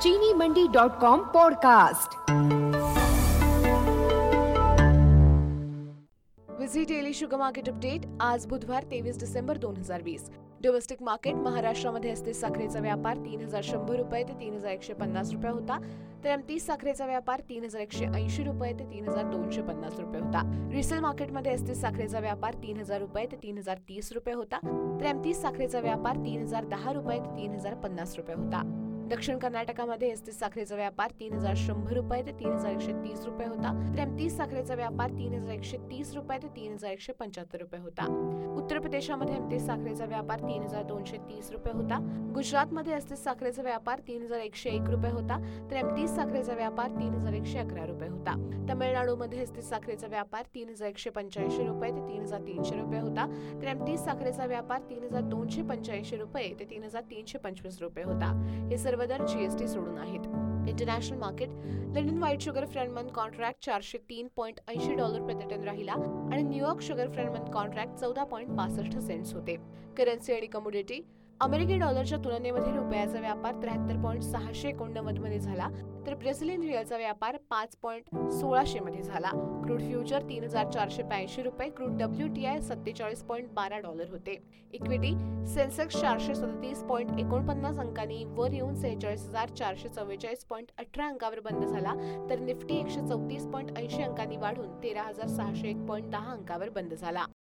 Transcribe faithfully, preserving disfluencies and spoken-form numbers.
चीनी Mandi dot com podcast. विझी daily sugar market update. आज बुधवार तेवीस डिसेंबर दोन हजार वीस। डोमेस्टिक मार्केट महाराष्ट्रामध्ये असते साखरेचा व्यापार तीन हजार शंभर रुपये ते तीन हजार एकशे पन्नास रुपये होता, तर एमतीस साखरेचा व्यापार तीन हजार एकशे ऐंशी रुपये ते तीन हजार दोनशे पन्नास रुपये होता। रिसेल मार्केटमध्ये असते साखरेचा व्यापार तीन हजार रुपये ते तीन हजार तीस रुपये होता, तर एमतीस साखरेचा व्यापार तीन हजार दहा रुपये ते तीन हजार पन्नास रुपये होता। दक्षिण कर्नाटकामध्ये असते साखरेचा व्यापार तीन हजार शंभर रुपये ते तीन हजार एकशे तीस रुपये होता, तर एमतीस साखरेचा व्यापार तीन हजार एकशे तीस रुपये ते तीन हजार एकशे पंच्याहत्तर रुपये होता। उत्तर प्रदेशामध्ये एमतीस साखरेचा व्यापार तीन हजार दोनशे तीस रुपये होता। गुजरातमध्ये असते साखरेचा व्यापार तीन हजार एकशे एक रुपये होता, तर एमतीस साखरेचा व्यापार तीन हजार एकशे अकरा रुपये होता। तमिळनाडूमध्ये असते साखरेचा व्यापार तीन हजार एकशे पंच्याऐंशी रुपये ते तीन हजार तीनशे रुपये होता, तर एमतीस साखरेचा व्यापार तीन हजार दोनशे पंच्याऐंशी रुपये ते तीन हजार तीनशे पंचवीस रुपये होता। हे सर्व दर जीएसटी सोडून आहेत। International market London white sugar front month contract चारशे तीन पॉईंट ऐंशी डॉलर प्रति टन राहिला आणि New York sugar front month contract चौदा पॉईंट बासष्ट सेंट्स होते। करन्सी आणि कमोडिटी अमेरिकी डॉलरच्या तुलनेमध्ये रुपयाचा व्यापार त्र्याहत्तर पॉईंट सहाशे एकोणनव्वद मध्ये झाला, तर ब्राझिलियन रिअलचा व्यापार पाच पॉईंट सोळाशे मध्ये झाला। क्रूड फ्युचर तीन हजार चारशे ब्याऐंशी रुपये, क्रूड डब्ल्यूटीआय सत्तेचाळीस पॉईंट बारा डॉलर होते। इक्विटी सेन्सेक्स चारशे सदतीस पॉईंट एकोणपन्नास अंकांनी वर येऊन सेहेचाळीस हजार चारशे चव्वेचाळीस पॉईंट अठरा अंकावर बंद झाला, तर निफ्टी एकशे चौतीस पॉईंट ऐंशी अंकांनी वाढून तेरा हजार सहाशे एक पॉईंट दहा अंकावर बंद झाला।